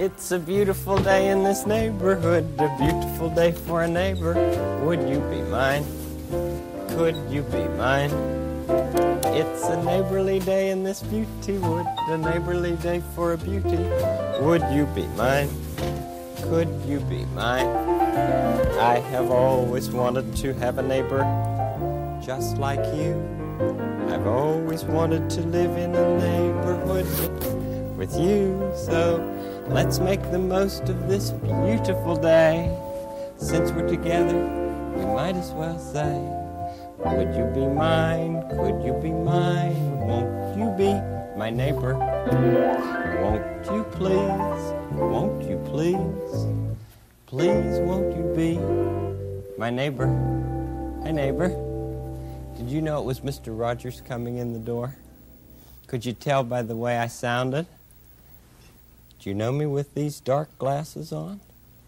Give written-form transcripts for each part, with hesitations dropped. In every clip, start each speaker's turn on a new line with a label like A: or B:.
A: It's a beautiful day in this neighborhood, a beautiful day for a neighbor. Would you be mine? Could you be mine? It's a neighborly day in this beauty wood, a neighborly day for a beauty. Would you be mine? Could you be mine? I have always wanted to have a neighbor just like you. I've always wanted to live in a neighborhood with you. So let's make the most of this beautiful day. Since we're together, we might as well say, would you be mine? Could you be mine? Won't you be my neighbor? Won't you please? Won't you please? Please, won't you be my neighbor? Hi, neighbor. Did you know it was Mr. Rogers coming in the door? Could you tell by the way I sounded? Do you know me with these dark glasses on?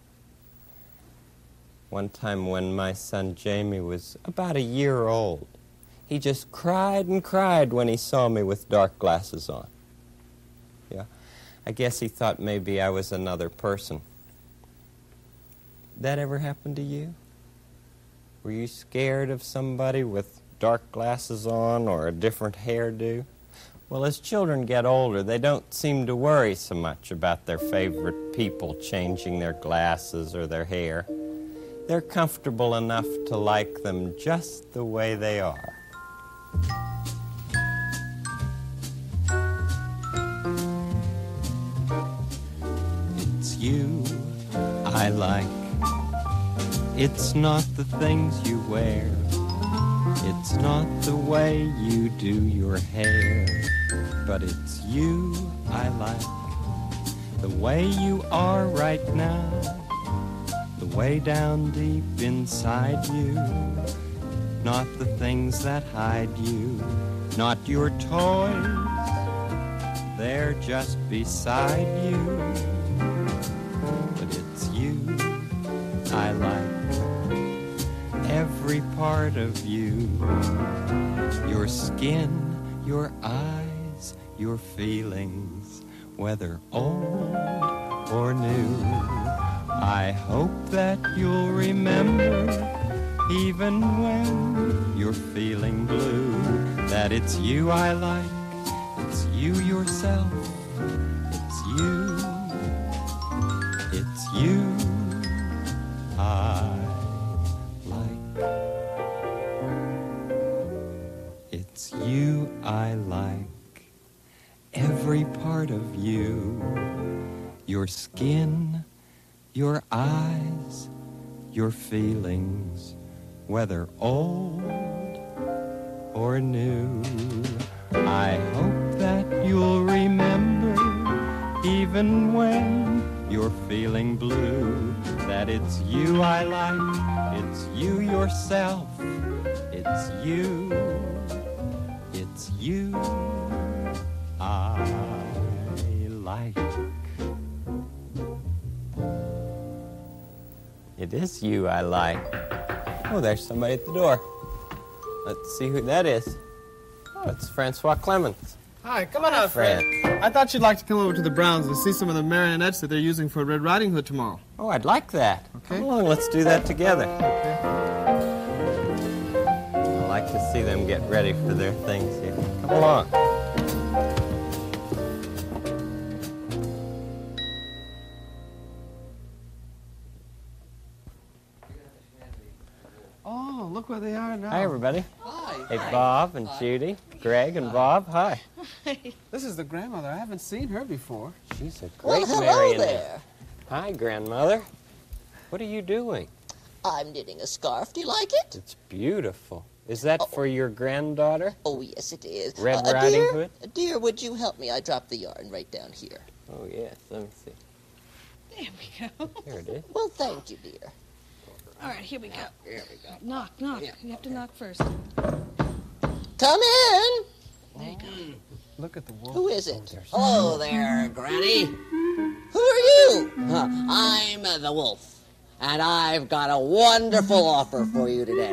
A: One time when my son Jamie was about a year old, he just cried and cried when he saw me with dark glasses on. Yeah, I guess he thought maybe I was another person. That ever happened to you? Were you scared of somebody with dark glasses on or a different hairdo? Well, as children get older, they don't seem to worry so much about their favorite people changing their glasses or their hair. They're comfortable enough to like them just the way they are. It's you I like. It's not the things you wear. It's not the way you do your hair. But it's you I like. The way you are right now. The way down deep inside you. Not the things that hide you. Not your toys. They're just beside you. But it's you I like. Every part of you. Your skin, your eyes, your feelings, whether old or new. I hope that you'll remember, even when you're feeling blue, that it's you I like, it's you yourself, it's you I like. It's you I like, every part of you, your skin, your eyes, your feelings, whether old or new. I hope that you'll remember, even when you're feeling blue, that it's you I like, it's you yourself, it's you I like. It is you I like. Oh, there's somebody at the door. Let's see who that is. Oh, it's Francois Clemens.
B: Hi, come on out, Fred. I thought you'd like to come over to the Browns and see some of the marionettes that they're using for Red Riding Hood tomorrow.
A: Oh, I'd like that.
B: Okay.
A: Come along, let's do that together.
B: Okay.
A: I like to see them get ready for their things here. Come along.
B: Oh, look where they are now.
A: Hi, everybody.
C: Hi.
A: Hey, Bob and Judy, Greg and Bob. Hi.
B: This is the grandmother. I haven't seen her before.
A: She's a
C: Well,
A: great
C: hello
A: marionette.
C: there.
A: Hi, grandmother. What are you doing?
C: I'm knitting a scarf. Do you like it?
A: It's beautiful. Is that for your granddaughter?
C: Oh, yes, it is.
A: Red Riding
C: dear,
A: Hood?
C: Dear, would you help me? I dropped the yarn right down here.
A: Oh, yes. Let me see.
D: There we go.
A: Here it is.
C: Well, thank you, dear.
D: All right, here we go.
C: Here we go.
D: Knock.
C: Yeah.
D: You have to knock first.
C: Come in.
D: There you go.
B: Look at the wolf.
C: Who is it? Hello there, Granny. Who are you? I'm the wolf, and I've got a wonderful offer for you today.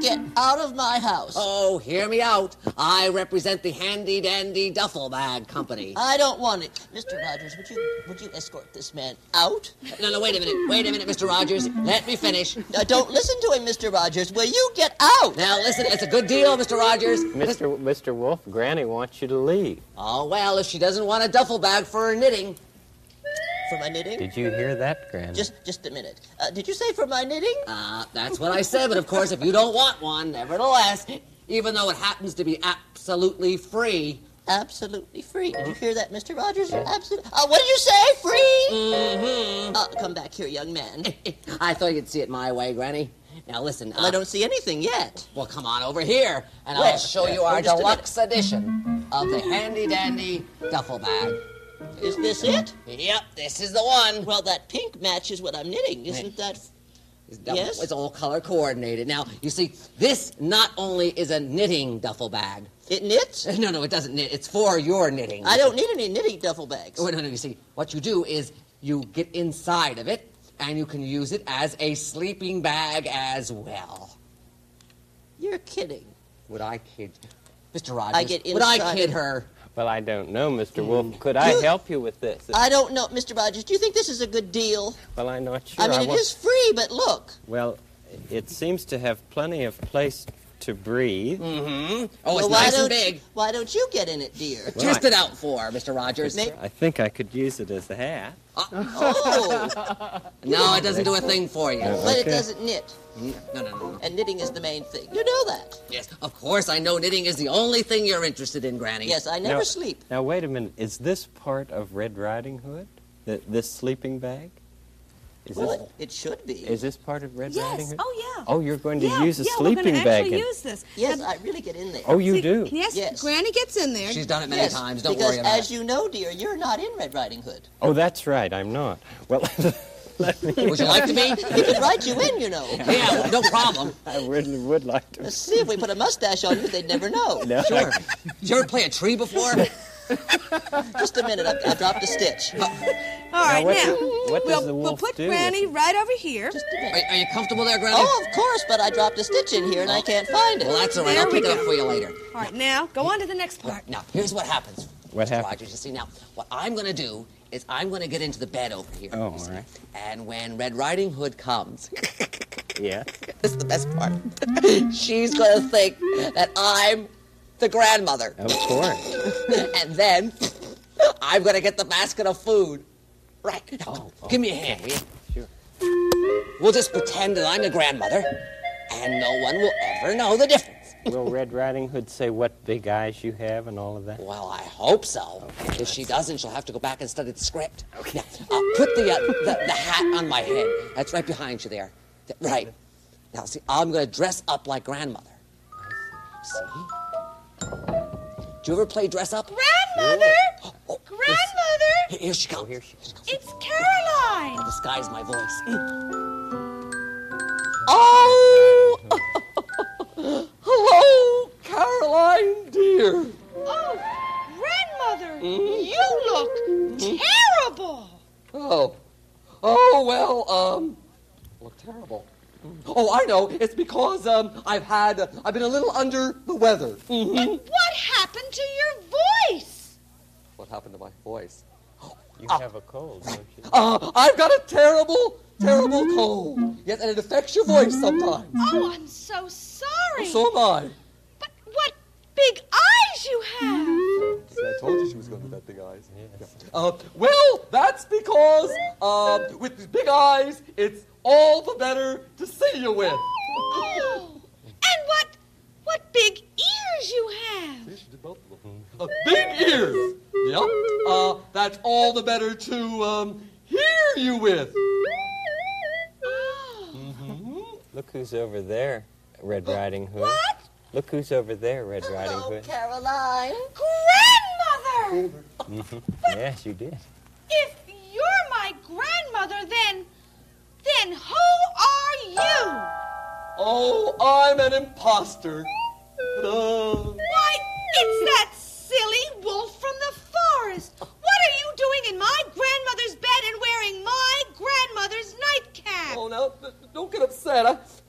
C: Get out of my house.
E: Oh, hear me out. I represent the Handy Dandy Duffel Bag Company.
C: I don't want it. Mr. Rogers, would you escort this man out?
E: No, wait a minute, Mr. Rogers. Let me finish.
C: Don't listen to him, Mr. Rogers. Will you get out?
E: Now, listen, it's a good deal, Mr. Rogers.
A: Mr. Wolf, Granny wants you to leave.
E: Oh, well, if she doesn't want a duffel bag for her knitting.
C: For my knitting?
A: Did you hear that, Granny?
C: Just a minute. Did you say for my knitting?
E: That's what I said, but of course, if you don't want one, nevertheless, even though it happens to be absolutely free.
C: Absolutely free. Did you hear that, Mr. Rogers? Absolutely. What did you say? Free?
E: Mm-hmm.
C: Come back here, young man.
E: I thought you'd see it my way, Granny. Now, listen.
C: Well, I don't see anything yet.
E: Well, come on over here, and
C: Where?
E: I'll show you our
C: Just a
E: deluxe edition of the Handy Dandy Duffel Bag.
C: Is this it?
E: Yep, this is the one.
C: Well, that pink matches what I'm knitting. Isn't that... Yes?
E: It's all color coordinated. Now, you see, this not only is a knitting duffel bag.
C: It knits?
E: No, it doesn't knit. It's for your knitting.
C: I don't need any knitting duffel bags.
E: Oh, no, you see, what you do is you get inside of it, and you can use it as a sleeping bag as well.
C: You're kidding.
E: Would I kid Mr. Rogers?
C: I get
E: would I
C: inside
E: kid
C: of-
E: her?
A: Well, I don't know, Mr. Wolf. Could I help you with this?
C: I don't know, Mr. Rogers. Do you think this is a good deal?
A: Well, I'm not sure.
C: I mean, it is free, but look.
A: Well, it seems to have plenty of place to breathe.
E: Mm-hmm. Oh,
C: Well,
E: it's nice and big.
C: Why don't you get in it, dear?
A: Well,
E: Test it out for Mr. Rogers.
A: I think I could use it as a hat.
C: Oh,
E: No, it doesn't do a thing for you.
C: but it
A: Okay.
C: doesn't knit.
E: No.
C: And knitting is the main thing. You know that.
E: Yes, of course I know knitting is the only thing you're interested in, Granny.
C: Yes, I never sleep.
A: Now, wait a minute. Is this part of Red Riding Hood? This sleeping bag?
C: Well, it should be.
A: Is this part of Red Riding
D: Yes.
A: Hood?
D: Oh, yeah.
A: Oh, you're going to
D: Yeah,
A: use a
D: yeah,
A: sleeping
D: we're gonna
A: bag.
D: actually
A: in-
D: use this.
C: Yes,
D: Now,
C: I really get in there.
A: Oh, you
D: see,
A: do?
D: Yes,
C: Yes.
D: Granny gets in there.
E: She's done it many
C: Yes,
E: times. Don't
C: because
E: worry about
C: as
E: it.
C: you know, dear, you're not in Red Riding Hood.
A: Oh, that's right. I'm not. Well, let me.
E: Would you like to be?
C: He could write you in, you know.
E: Yeah, no problem.
A: I really would like to.
C: Let's see, if we put a mustache on you, they'd never know.
A: No.
E: Sure. Did you ever play a tree before?
C: Just a minute, I dropped a stitch.
D: All right,
A: what
D: now,
A: does- what does the
D: we'll
A: wolf
D: put
A: do
D: Granny
A: with
D: right over here.
C: Just a minute.
E: Are you comfortable there, Granny?
C: Oh, of course, but I dropped a stitch in here and I can't find it.
E: Well, that's all right.
D: There
E: I'll
D: we
E: pick it up
D: go.
E: for you later.
D: All right, now, go on to the next part.
E: Now, here's what happens.
A: What
E: Mr.
A: happens?
E: Rogers, you see, now, what I'm going to do is I'm going to get into the bed over here.
A: Oh,
E: you see.
A: all right.
E: And when Red Riding Hood comes,
A: Yeah.
E: this is the best part. She's going to think that I'm the grandmother.
A: Of course.
E: And then I'm going to get the basket of food. Right. Now, give me a hand, will you?
A: Sure.
E: We'll just pretend that I'm the grandmother, and no one will ever know the difference.
A: Will Red Riding Hood say what big eyes you have and all of that?
E: Well, I hope so. If she doesn't, she'll have to go back and study the script. Okay. Now, put the hat on my head. That's right behind you there. Right. Now, see, I'm going to dress up like grandmother. See? Do you ever play dress up?
D: Grandmother!
E: Oh,
D: Grandmother!
E: here she comes.
A: Here she comes.
D: It's Caroline!
E: Disguise my voice. Oh! Hello, Caroline, dear.
D: Oh, Grandmother! You look terrible!
E: Oh, well, look terrible. Oh, I know. It's because, I've been a little under the weather. Mm-hmm.
D: But what happened to your voice?
E: What happened to my voice?
A: You have a cold, don't you?
E: I've got a terrible cold. Yes, and it affects your voice sometimes.
D: Oh, I'm so sorry.
E: So am I.
D: But what big eyes you have!
E: See, I told you she was going to have that big eyes.
A: Yes.
E: Well, that's because, with these big eyes, it's all the better to see you with.
D: Oh, and what big ears you have!
E: She did both of them. Big ears. Yep. That's all the better to, hear you with.
D: Oh,
A: Look who's over there, Red Riding Hood.
D: what?
A: Look who's over there, Red Riding
C: Hello,
A: Hood.
C: Caroline.
D: Grandmother!
A: Yes, you did.
D: If you're my grandmother, then who are you?
E: Oh, I'm an imposter. Ta-da.
D: Why, it's that silly wolf from the forest. What are you doing in my grandmother's bed and wearing my grandmother's nightcap?
E: Oh, now, don't get upset. I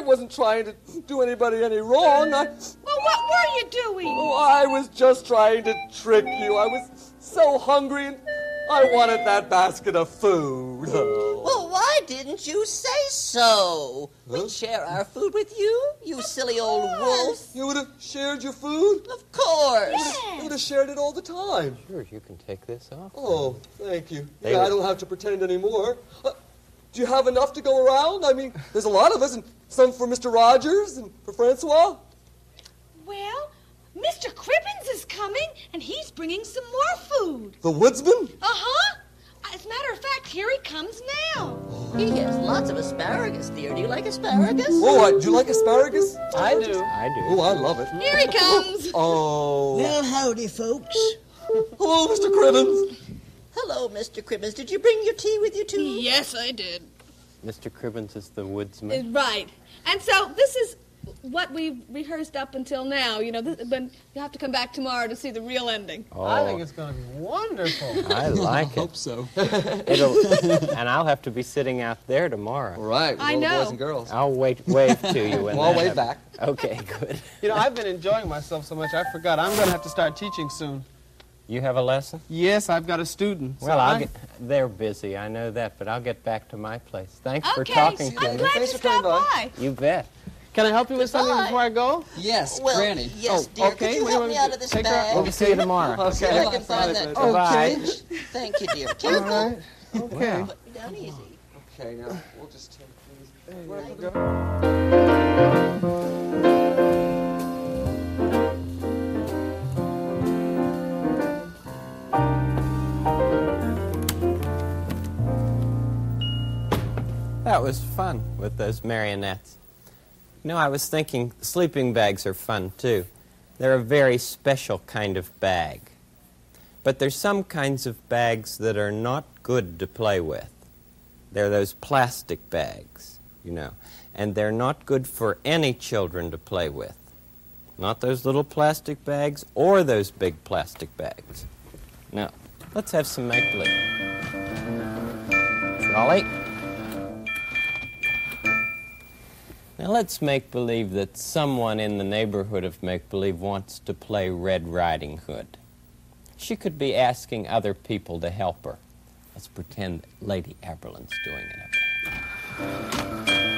F: wasn't trying to do anybody any wrong.
D: Well, what were you doing?
F: Oh, I was just trying to trick you. I was so hungry and I wanted that basket of food.
C: Well, why didn't you say so? We'd share our food with you, you silly old wolf.
F: You would have shared your food?
C: Of course.
F: You would have shared it all the time.
A: Sure, you can take this off.
F: Oh, thank you.
A: They
F: I
A: were-
F: don't have to pretend anymore. Do you have enough to go around? I mean, there's a lot of us, and some for Mr. Rogers and for Francois.
D: Well, Mr. Cribbins is coming, and he's bringing some more food.
F: The woodsman?
D: Uh-huh. As a matter of fact, here he comes now.
C: He has lots of asparagus, dear. Do you like asparagus?
F: Oh, do you like asparagus?
B: I do.
A: I do.
F: Oh, I love it.
D: Here he comes.
F: Oh.
C: Well, howdy, folks.
F: Hello, Mr. Cribbins.
C: Hello, Mr. Cribbins. Did you bring your tea with you, too?
D: Yes, I did.
A: Mr. Cribbins is the woodsman.
D: Right. And so this is what we've rehearsed up until now. You know, but you have to come back tomorrow to see the real ending.
A: Oh,
B: I think it's going to be wonderful.
A: I like it.
F: Hope so.
A: And I'll have to be sitting out there tomorrow.
F: All right, with
D: I
F: all the
D: know.
F: boys and girls.
A: I'll wave to you. When
F: Well, I'll
A: that
F: wave
A: happens.
F: back.
A: Okay, good.
B: You know, I've been enjoying myself so much, I forgot. I'm going to have to start teaching soon.
A: You have a lesson?
B: Yes, I've got a student.
A: Well, they're busy, I know that, but I'll get back to my place. Thanks for
D: Okay,
A: talking to
D: I'm
A: me.
D: glad you
F: Thanks for coming
D: stopped
F: by.
D: by.
A: You bet.
B: Can I help you with something
C: Goodbye.
B: before I go?
G: Yes,
C: Well,
G: Granny.
C: yes,
B: Oh,
C: dear.
B: okay.
C: Could you
B: What do
C: help
B: you
C: me
B: want
C: out
B: to
C: of this
B: do? Take her
C: bag?
B: out?
A: We'll see you tomorrow.
C: See if I can find that
A: Bye.
C: fish. Thank you, dear.
B: All
C: Careful.
B: right. Okay.
C: Put me down easy.
F: Okay, now, we'll just take these.
B: Where to go?
A: That was fun with those marionettes. You know, I was thinking sleeping bags are fun, too. They're a very special kind of bag. But there's some kinds of bags that are not good to play with. They're those plastic bags, you know, and they're not good for any children to play with. Not those little plastic bags or those big plastic bags. Now, let's have some make-believe. Trolley. Now let's make believe that someone in the neighborhood of make-believe wants to play Red Riding Hood. She could be asking other people to help her. Let's pretend that Lady Aberlin's doing it up there.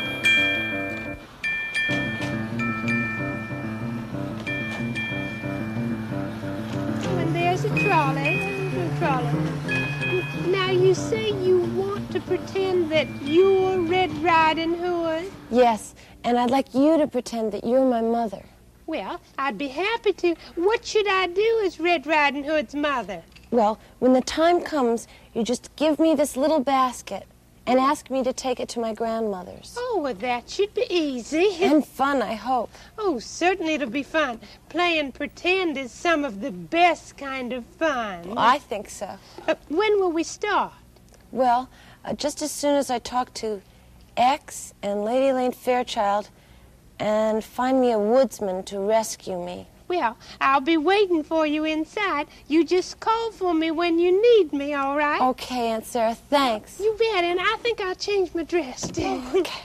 H: And there's a trolley. There's a trolley. Now, you say you want to pretend that you're Red Riding Hood?
I: Yes, and I'd like you to pretend that you're my mother.
H: Well, I'd be happy to. What should I do as Red Riding Hood's mother?
I: Well, when the time comes, you just give me this little basket and ask me to take it to my grandmother's.
H: Oh, well, that should be easy.
I: And fun, I hope.
H: Oh, certainly it'll be fun. Playing pretend is some of the best kind of fun.
I: I think so.
H: When will we start?
I: Well, just as soon as I talk to X and Lady Lane Fairchild and find me a woodsman to rescue me.
H: Well, I'll be waiting for you inside. You just call for me when you need me, all right?
I: Okay, Aunt Sarah, thanks.
H: You bet, and I think I'll change my dress, too.
I: Okay.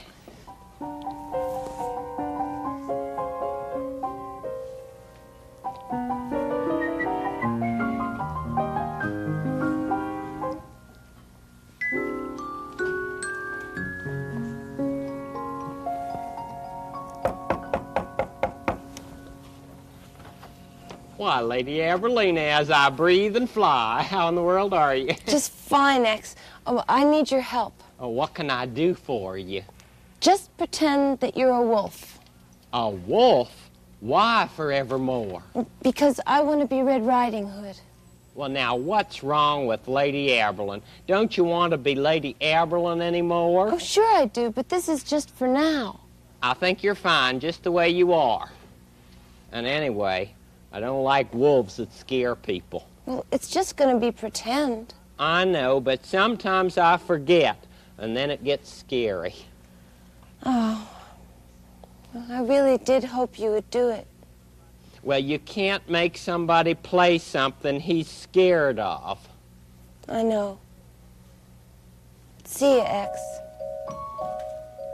A: Why, Lady Aberlina, as I breathe and fly, how in the world are you?
I: Just fine, X. Oh, I need your help.
A: Oh, what can I do for you?
I: Just pretend that you're a wolf.
A: A wolf? Why forevermore?
I: Because I want to be Red Riding Hood.
A: Well, now, what's wrong with Lady Aberlin? Don't you want to be Lady Aberlin anymore?
I: Oh, sure I do, but this is just for now.
A: I think you're fine just the way you are. And anyway, I don't like wolves that scare people.
I: Well, it's just going to be pretend.
A: I know, but sometimes I forget, and then it gets scary.
I: Oh, well, I really did hope you would do it.
A: Well, you can't make somebody play something he's scared of.
I: I know. See you, X.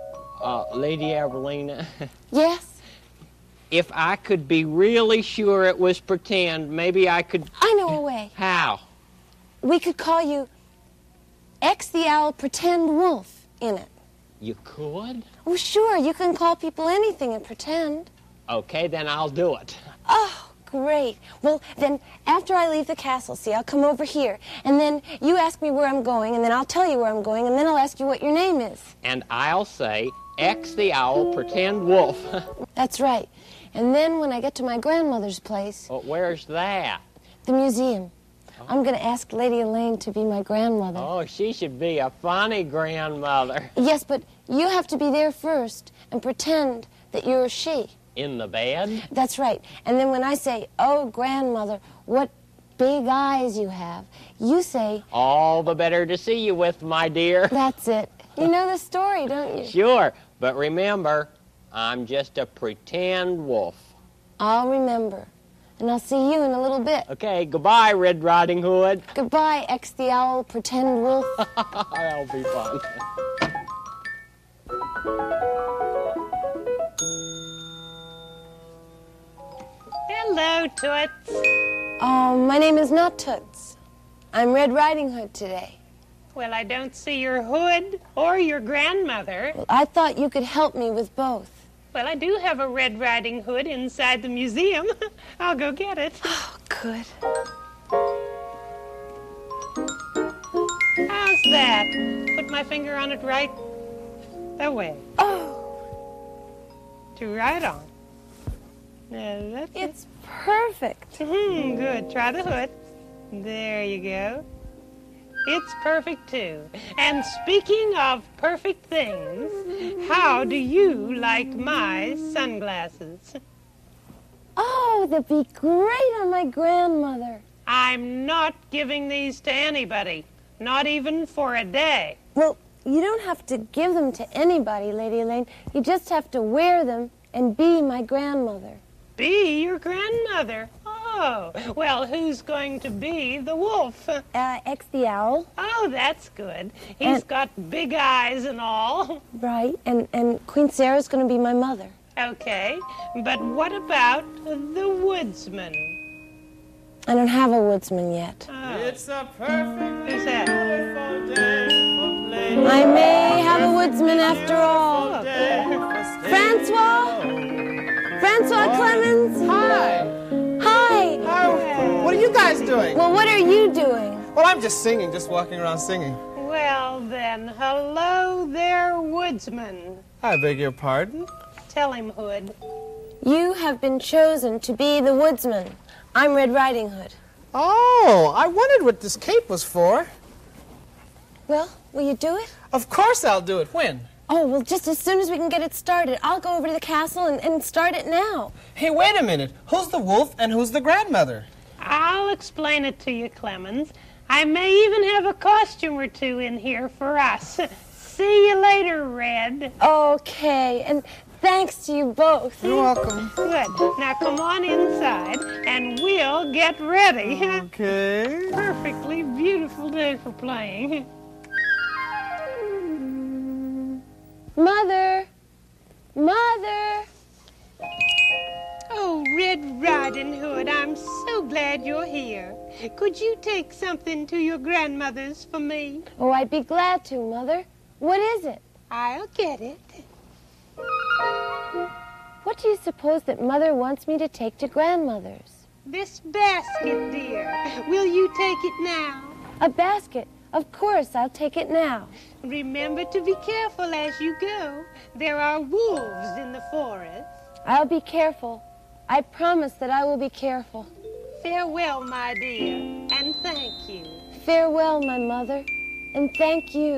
A: Lady Evelina,
I: Yes?
A: if I could be really sure it was pretend, maybe I could...
I: I know a way.
A: How?
I: We could call you X the Owl Pretend Wolf in it.
A: You could?
I: Oh, sure, you can call people anything and pretend.
A: Okay, then I'll do it.
I: Oh, great. Well, then after I leave the castle, see, I'll come over here, and then you ask me where I'm going, and then I'll tell you where I'm going, and then I'll ask you what your name is.
A: And I'll say, X the Owl, Pretend Wolf.
I: That's right. And then when I get to my grandmother's place,
A: Well, where's that?
I: the museum, I'm going to ask Lady Elaine to be my grandmother.
A: Oh, she should be a funny grandmother.
I: Yes, but you have to be there first and pretend that you're she.
A: In the bed?
I: That's right. And then when I say, oh, grandmother, what big eyes you have, you say,
A: All the better to see you with, my dear.
I: that's it. You know the story, don't you?
A: Sure, but remember, I'm just a pretend wolf.
I: I'll remember. And I'll see you in a little bit.
A: Okay, goodbye, Red Riding Hood.
I: Goodbye, X the Owl, Pretend Wolf.
A: That'll be fun.
D: Hello, Toots.
I: Oh, my name is not Toots. I'm Red Riding Hood today.
D: Well, I don't see your hood or your grandmother.
I: Well, I thought you could help me with both.
D: Well, I do have a Red Riding Hood inside the museum. I'll go get it.
I: Oh, good.
D: How's that? Put my finger on it right away.
I: Oh,
D: To right on. Now, that's it.
I: it's perfect.
D: Good. Try the hood. There you go. It's perfect, too. And speaking of perfect things, how do you like my sunglasses?
I: Oh, they'd be great on my grandmother.
D: I'm not giving these to anybody, not even for a day.
I: Well, you don't have to give them to anybody, Lady Elaine. You just have to wear them and be my grandmother.
D: Be your grandmother. Oh, well, who's going to be the wolf?
I: X the Owl.
D: Oh, that's good. He's got big eyes and all.
I: Right, and Queen Sarah's going to be my mother.
D: Okay, but what about the woodsman?
I: I don't have a woodsman yet.
D: Oh,
B: It's a perfect,
D: who's that?
B: beautiful day for playing.
I: I may have a woodsman after all.
B: Day for
I: Francois? Francois Clemens?
B: Hi.
I: Hi.
B: What are you guys doing?
I: Well, what are you doing?
B: Well, I'm just singing, just walking around singing.
D: Well, then, hello there, woodsman.
B: I beg your pardon?
D: Tell him, Hood.
I: You have been chosen to be the woodsman. I'm Red Riding Hood.
B: Oh, I wondered what this cape was for.
I: Well, will you do it?
B: Of course I'll do it. When?
I: Oh, well, just as soon as we can get it started. I'll go over to the castle and start it now.
B: Hey, wait a minute. Who's the wolf and who's the grandmother?
D: I'll explain it to you, Clemens. I may even have a costume or two in here for us. See you later, Red.
I: Okay, and thanks to you both.
B: You're welcome.
D: Good. Now come on inside and we'll get ready.
B: Okay.
D: Perfectly beautiful day for playing.
I: Mother! Mother!
D: Oh, Red Riding Hood, I'm so glad you're here. Could you take something to your grandmother's for me?
I: Oh, I'd be glad to, Mother. What is it?
D: I'll get it.
I: What do you suppose that Mother wants me to take to Grandmother's?
D: This basket, dear. Will you take it now?
I: A basket. Of course, I'll take it now.
D: Remember to be careful as you go. There are wolves in the forest.
I: I'll be careful. I promise that I will be careful.
D: Farewell, my dear, and thank you.
I: Farewell, my mother, and thank you.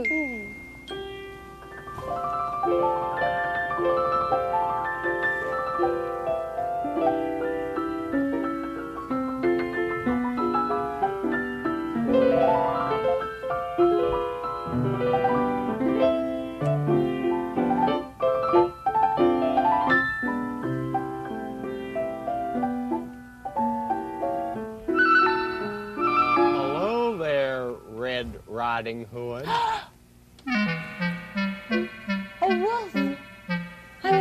A: Hello there, Red Riding Hood.
I: A wolf!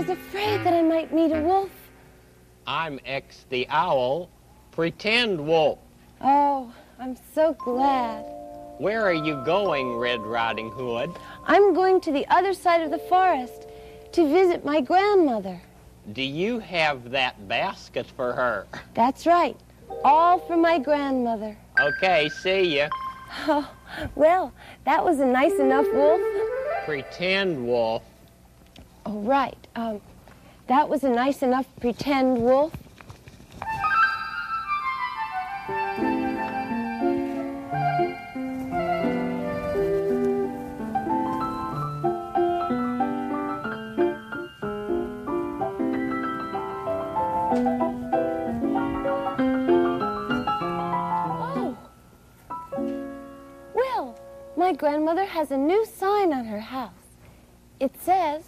I: was afraid that I might meet a wolf.
A: I'm X the Owl, pretend wolf.
I: Oh, I'm so glad.
A: Where are you going, Red Riding Hood?
I: I'm going to the other side of the forest to visit my grandmother.
A: Do you have that basket for her?
I: That's right. All for my grandmother.
A: Okay, see ya.
I: Oh, well, that was a nice enough wolf.
A: Pretend wolf.
I: Oh, right. That was a nice enough pretend wolf. Oh. Well, my grandmother has a new sign on her house. It says,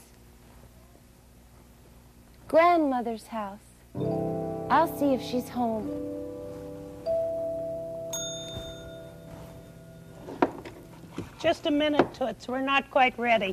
I: Grandmother's house. I'll see if she's home.
D: Just a minute, Toots. We're not quite ready.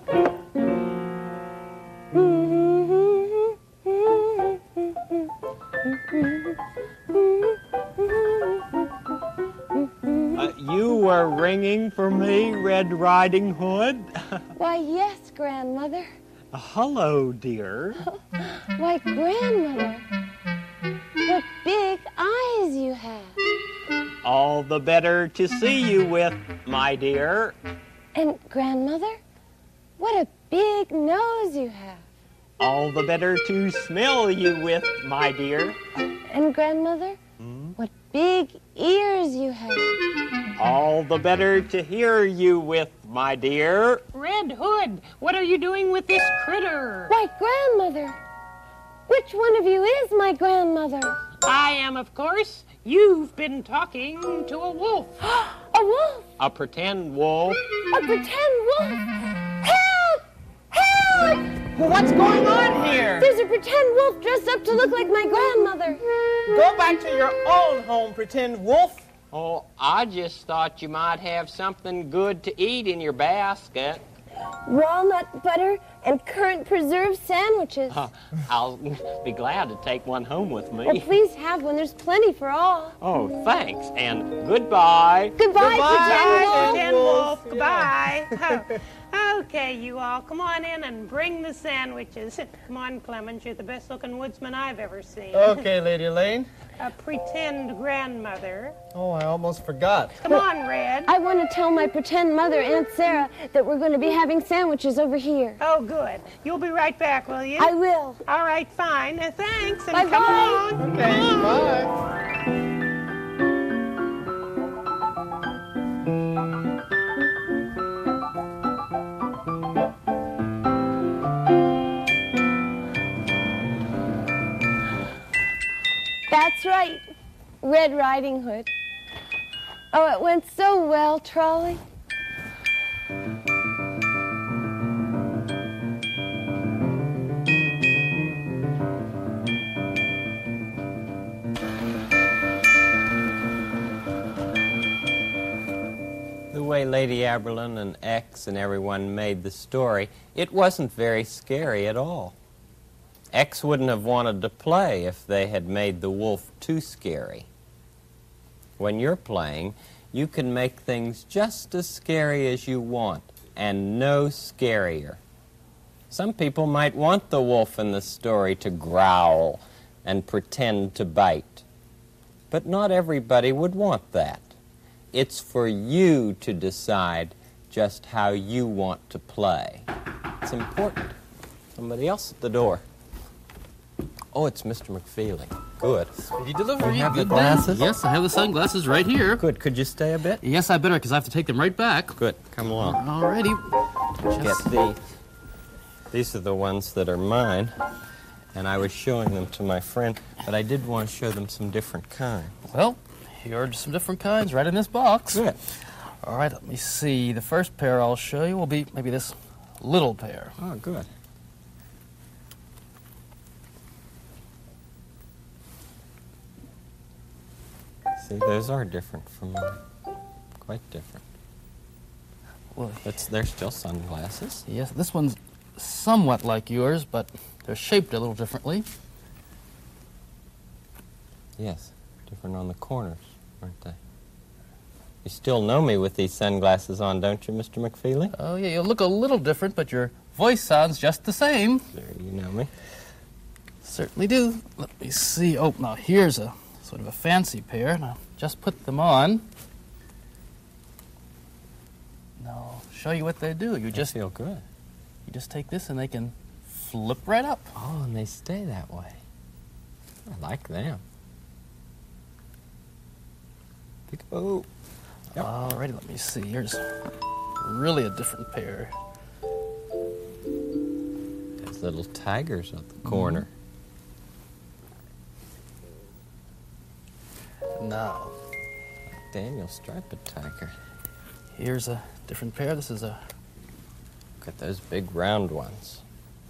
A: You were ringing for me, Red Riding Hood?
I: Why, yes, Grandmother.
A: Hello, dear.
I: Why, Grandmother, what big eyes you have.
A: All the better to see you with, my dear.
I: And, Grandmother, what a big nose you have.
A: All the better to smell you with, my dear.
I: And, Grandmother, what big ears you have.
A: All the better to hear you with, my dear.
D: Red Hood, what are you doing with this critter?
I: Why, Grandmother, which one of you is my grandmother?
D: I am, of course. You've been talking to a wolf.
I: A wolf?
A: A pretend wolf.
I: A pretend wolf? Help! Help!
B: Well, what's going on here?
I: There's a pretend wolf dressed up to look like my grandmother.
B: Go back to your own home, pretend wolf.
A: Oh, I just thought you might have something good to eat in your basket.
I: Walnut butter and currant preserve sandwiches.
A: I'll be glad to take one home with
I: Well,
A: me.
I: please have one. There's plenty for all.
A: Oh, thanks, and goodbye.
I: Goodbye,
B: Goodbye,
I: pretend wolf.
D: Pretend wolf, goodbye. Okay, you all, come on in and bring the sandwiches. Come on, Clemens, you're the best-looking woodsman I've ever seen.
B: Okay, Lady Elaine.
D: A pretend grandmother.
B: Oh, I almost forgot.
D: Come on, Red.
I: I want to tell my pretend mother, Aunt Sarah, that we're going to be having sandwiches over here.
D: Oh, good. You'll be right back, will you?
I: I will.
D: All right, fine. Thanks, and
I: Bye-bye.
D: come along.
B: Okay, bye.
I: That's right, Red Riding Hood. Oh, it went so well, Trolley.
A: The way Lady Aberlin and X and everyone made the story, it wasn't very scary at all. X wouldn't have wanted to play if they had made the wolf too scary. When you're playing, you can make things just as scary as you want, and no scarier. Some people might want the wolf in the story to growl and pretend to bite. But not everybody would want that. It's for you to decide just how you want to play. It's important. Somebody else at the door. Oh, it's Mr. McFeely. Good.
B: Did you deliver
G: You have the
B: good
G: glasses? Yes, I have the sunglasses right here.
A: Good. Could you stay a bit?
G: Yes, I better, because I have to take them right back.
A: Good. Come along.
G: Alrighty.
A: Get these. These are the ones that are mine. And I was showing them to my friend, but I did want to show them some different kinds.
G: Well, here are some different kinds right in this box.
A: Good.
G: All right, let me see. The first pair I'll show you will be maybe this little pair.
A: Oh, good. See, those are different from mine. Quite different.
G: Well,
A: They're still sunglasses.
G: yes, this one's somewhat like yours, but they're shaped a little differently.
A: Yes, different on the corners, aren't they? You still know me with these sunglasses on, don't you, Mr. McFeely?
G: Oh, yeah, you look a little different, but your voice sounds just the same.
A: There, you know me.
G: Certainly do. Let me see. Oh, now here's a sort of a fancy pair. Now, just put them on. Now, I'll show you what they do. You just
A: feel good.
G: You just take this and they can flip right up.
A: Oh, and they stay that way. I like them. Oh. Yep.
G: Alrighty, let me see. Here's really a different pair.
A: There's little tigers at the corner.
G: Now,
A: Daniel Striped Tiger.
G: Here's a different pair. This is a...
A: Look at those big round ones.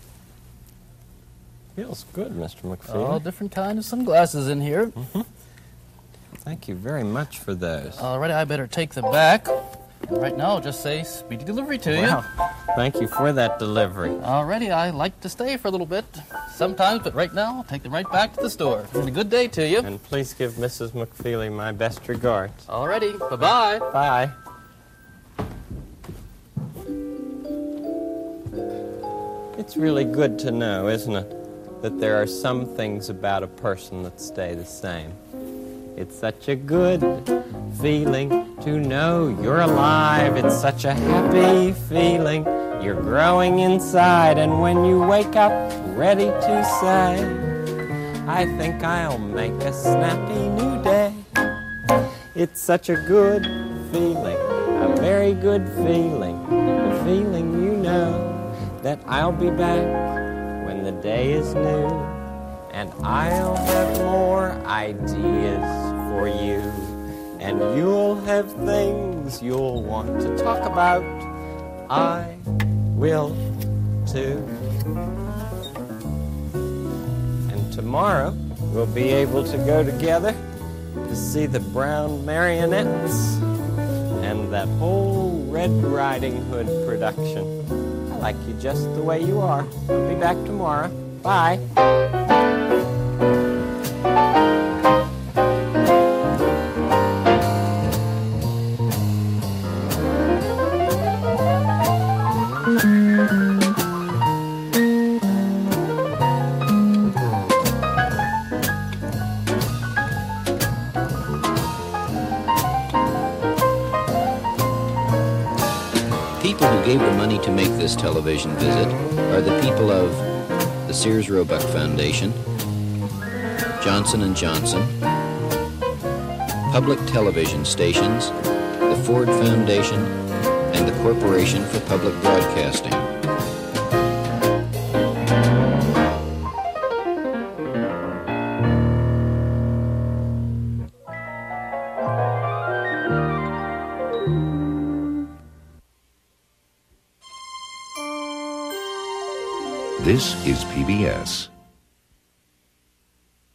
A: Feels good, Mr. McFeely.
G: All different kind of sunglasses in here.
A: Thank you very much for those.
G: Alrighty, I better take them back. Right now, I'll just say speedy delivery to you.
A: Thank you for that delivery.
G: Alrighty, I like to stay for a little bit sometimes, but right now, I'll take them right back to the store. And a good day to you.
A: And please give Mrs. McFeely my best regards.
G: Alrighty, bye-bye.
A: Bye. It's really good to know, isn't it, that there are some things about a person that stay the same. It's such a good feeling to know you're alive. It's such a happy feeling. You're growing inside, and when you wake up ready to say, I think I'll make a snappy new day. It's such a good feeling, a very good feeling, a feeling you know that I'll be back when the day is new, and I'll have more ideas for you, and you'll have things you'll want to talk about. I will too. And tomorrow we'll be able to go together to see the Brown Marionettes and that whole Red Riding Hood production. I like you just the way you are. I'll be back tomorrow. Bye.
J: People who gave the money to make this television visit are the people of the Sears Roebuck Foundation, Johnson & Johnson, public television stations, the Ford Foundation, and the Corporation for Public Broadcasting.
K: This is PBS.